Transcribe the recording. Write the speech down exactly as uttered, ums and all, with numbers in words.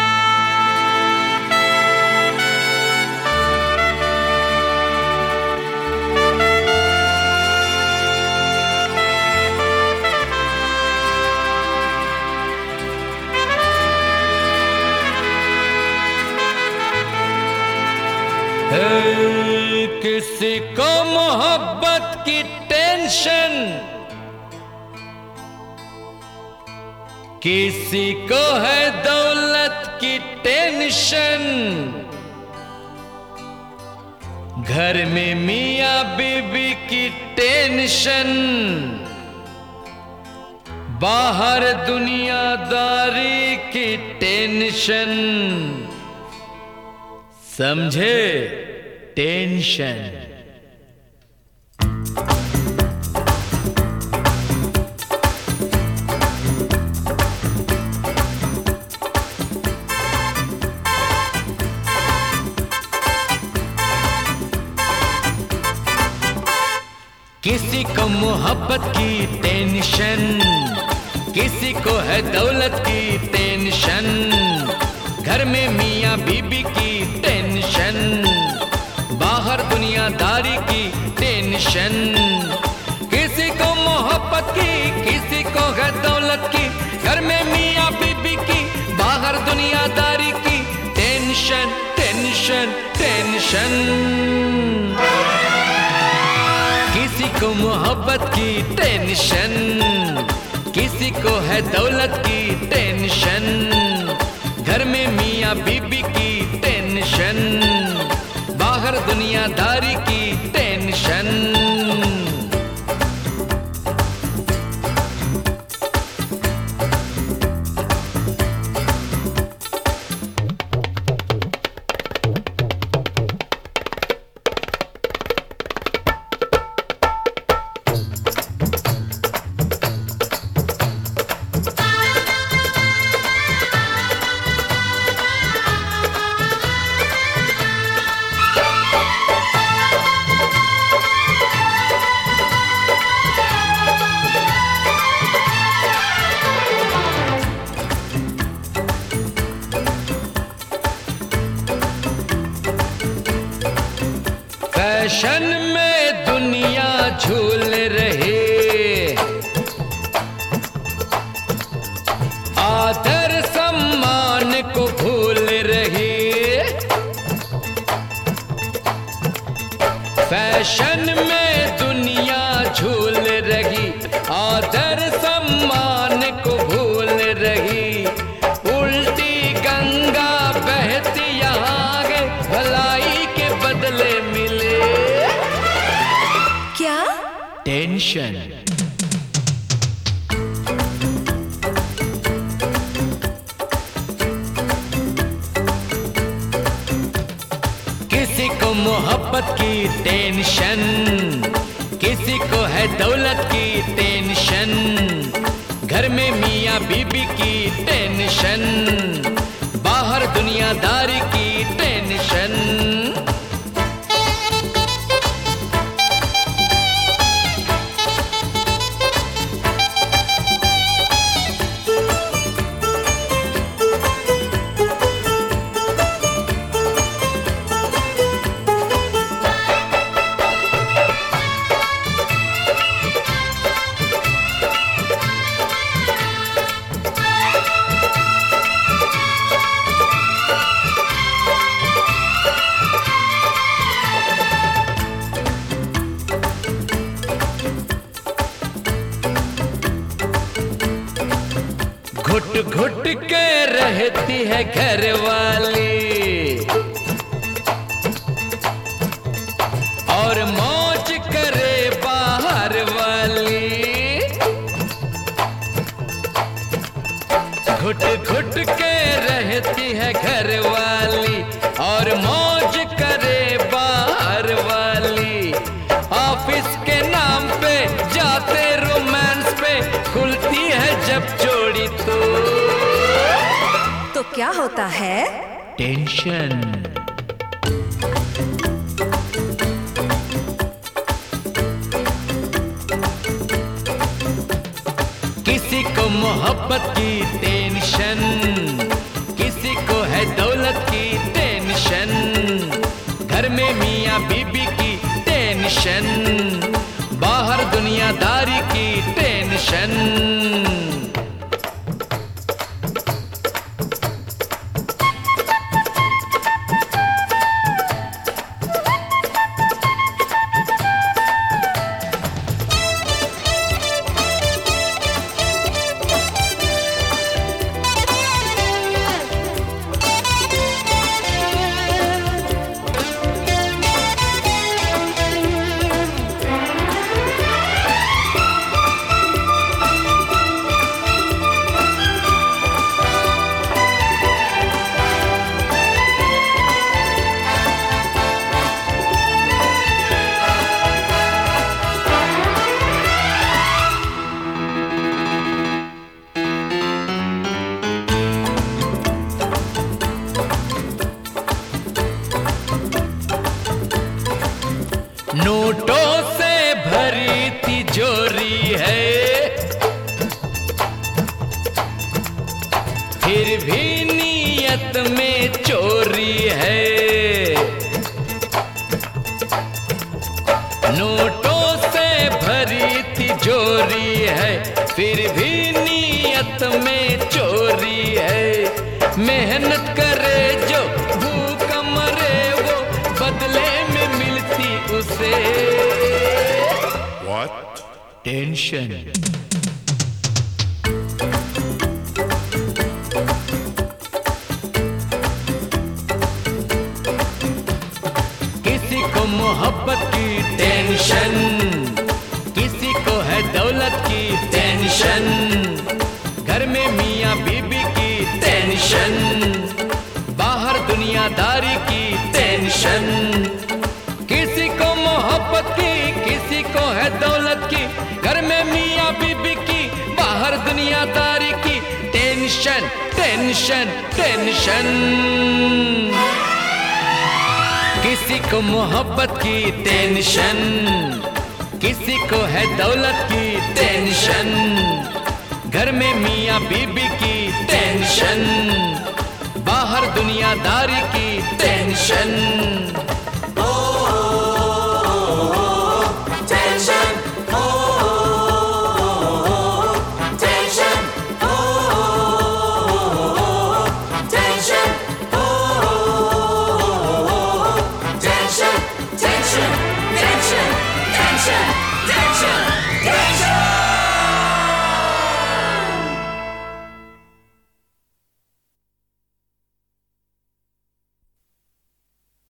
किसी को मोहब्बत की टेंशन, किसी को है दौलत की टेंशन। घर में मियां बीबी की टेंशन, बाहर दुनियादारी की टेंशन। समझे? टेंशन। किसी को मोहब्बत की टेंशन, किसी को है दौलत की टेंशन। घर में मियां बीबी की टेंशन, बाहर दुनियादारी की टेंशन। किसी को मोहब्बत की, किसी को है दौलत की। घर में मियां बीबी की, बाहर दुनियादारी की टेंशन, टेंशन, टेंशन। किसी को मोहब्बत की टेंशन, किसी को है दौलत की टेंशन। घर में मियां बीबी की टेंशन, बाहर दुनियादारी की टेंशन। फैशन में दुनिया झूल रही, आदर सम्मान को भूल रही। फैशन में दुनिया झूल रही, आदर सम्मान को भूल रही। उल्टी गंगा बहती यहाँ गए, भलाई के बदले मिले क्या? टेंशन। किसी को मोहब्बत की टेंशन, किसी को है दौलत की टेंशन। घर में मियां बीबी की टेंशन, बाहर दुनियादारी की टेंशन। घुट घुट के रहती है घर वाली, और मौज करे बाहर वाली। घुट घुट के रहती है घर वाली, और मौज करे बाहर वाली। ऑफिस के नाम पे जाते रोमांस पे, खुलती है जब जोड़ी तो तो क्या होता है? टेंशन। किसी को मोहब्बत की टेंशन, किसी को टेंशन, बाहर दुनियादारी की टेंशन। नोटों से भरी तिजोरी है, फिर भी नीयत में चोरी है। नोटों से भरी तिजोरी है, फिर भी नीयत में चोरी है। मेहनत करे जो भूख मरे वो बदले में मिलती उसे What? टेंशन। किसी को मोहब्बत की टेंशन, किसी को है दौलत की टेंशन, घर में मियाँ बीबी की टेंशन, बाहर दुनियादारी की टेंशन। किसी को मोहब्बत की, किसी को है दौलत की, घर में मियाँ बीबी की, बाहर दुनियादारी की टेंशन टेंशन टेंशन। किसी को मोहब्बत की टेंशन, किसी को है दौलत की टेंशन, घर में मियाँ बीबी की टेंशन, बाहर दुनियादारी की टेंशन।